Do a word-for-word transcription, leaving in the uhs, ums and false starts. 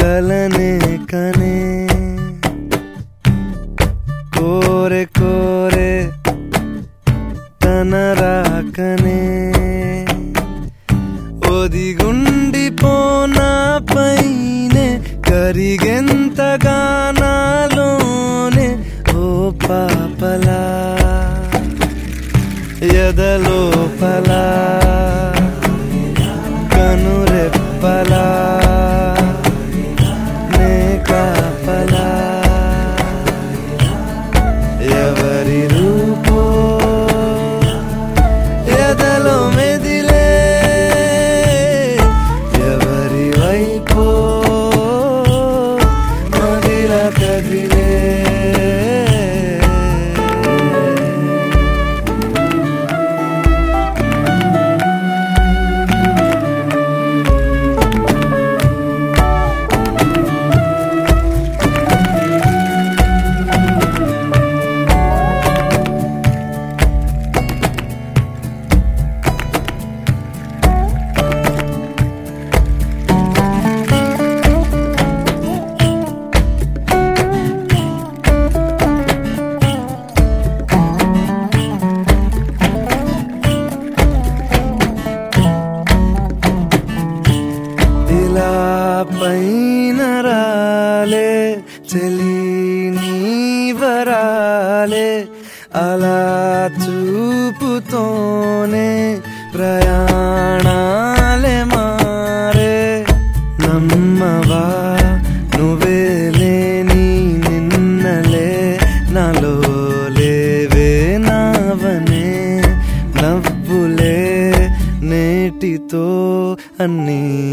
కలనే కనే కోరే కోరే తన రాకనే ఒదిగుండిపోనా పైనే కరిగెంతగా నాలోనే ఓ పాపలా ఎదలోపలా కనురెప్పలా నే కాపలా ఎవరి రూపో ఎదలో మెదిలే ఎవరి వైపో మదిలా కదిలే పైన రాలే చెలి నీవరాలే అలా చూపుతోనే ప్రయాణాలే మారే నమ్మవా నువ్వే లేని నిన్నలే నాలో లేవే నావనే నవ్వులే నేటితో అన్నీ